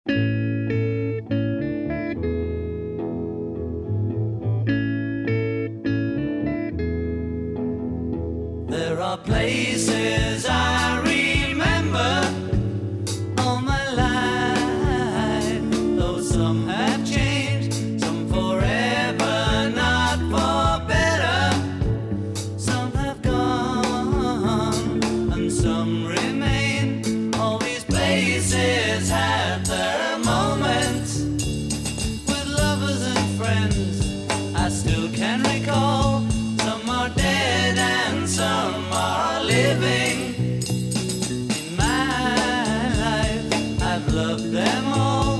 There are places I remember all my life, though some have changed, some forever, not for better. Some have gone and some remain. All these places have their moments with lovers and friends I still can recall. Some are dead and some are living. In my life, I've loved them all.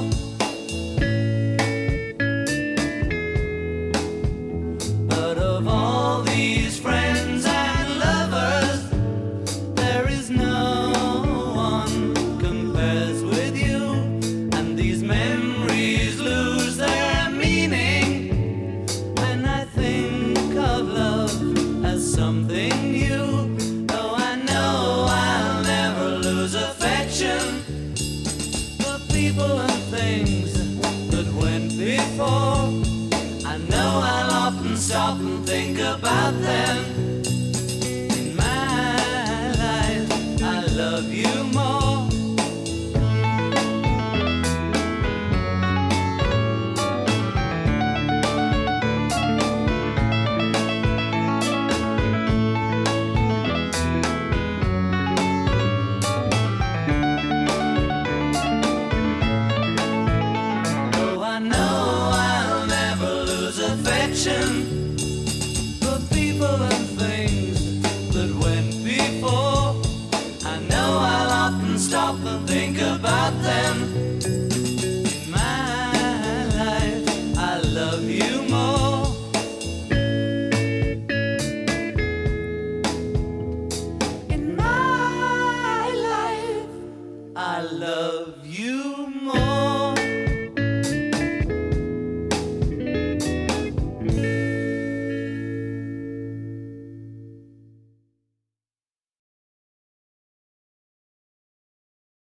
But of all these friends and lovers, there is no one compares with you. And these memories lose their meaning when I think of love as something new. Though I know I'll never lose affection for people and things that went before. I know I'll often stop and think about them. In my life, I love you more. For people and things that went before, I know I'll often stop and think about them. In my life, I love you more. In my life, I love you more.